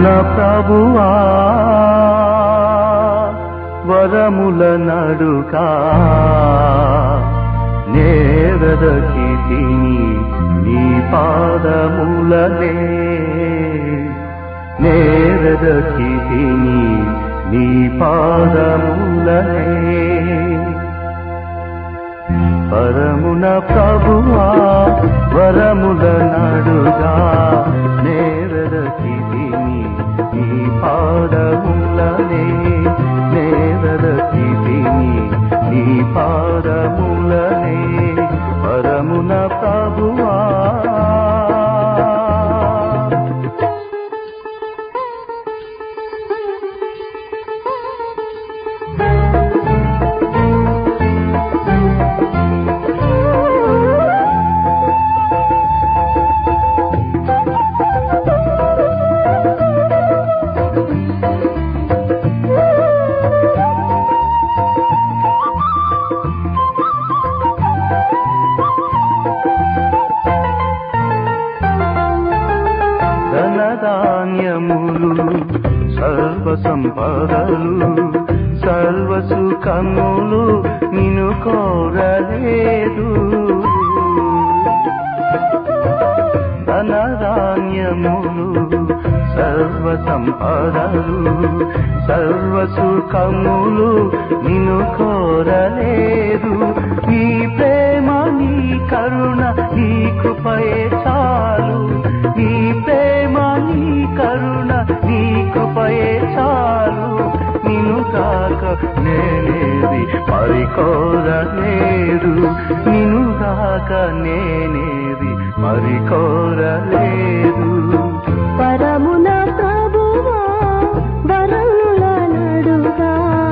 పరమున ప్రభువా వరముల నడుకా నేరదకితిని నీ పాదములనే నేరదకితిని నీ పాదములనే పరమున ప్రభువా వరముల నడుగా నేరదకితిని నీ పాదములనే నేరదకితిని నీ పాదములనే పరమున ప్రభువా ధనధాన్యములు సర్వ సంపదలు సర్వ సుఖములు నిన్ను కోరలేదు ధనధాన్యములు సర్వ సంపదలు సర్వ సుఖములు నిన్ను కోరలేదు నీ ప్రేమ నీ కరుణ నీ కృపయే చాలు నీ ప్రేమ నీ కరుణ నీ కృపయే చాలు నిన్ను కాక నేనేది మరికోరలేదు నిన్ను కాక నేనేది మరికోరలేదు పరమున ప్రభువా వరముల నడుగా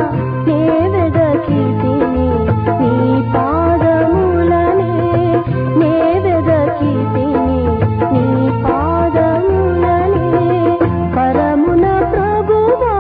నేవెదకితిని నీ పాదములనే నేవెదకితిని నీ పాదములనే పరమున ప్రభువా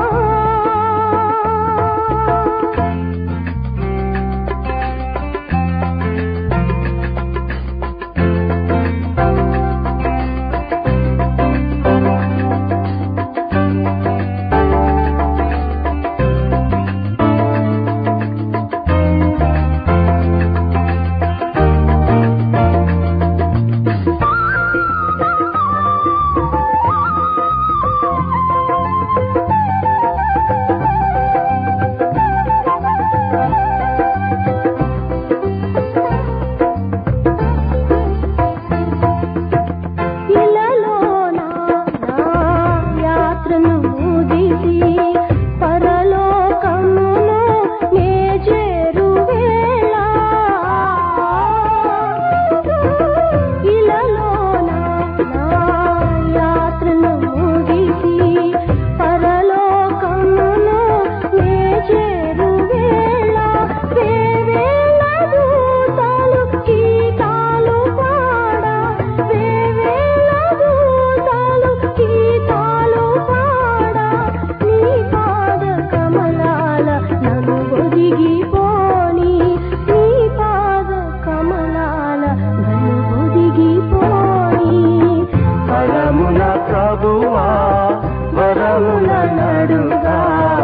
ప్రభువా వరముల నడుగా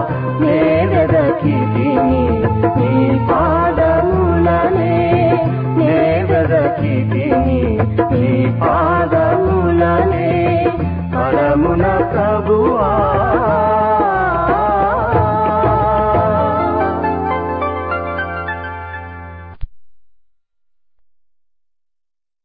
నేవెదకితిని నీ పాదములనే నేవెదకితిని నీ పాదములనే పరమున ప్రభువా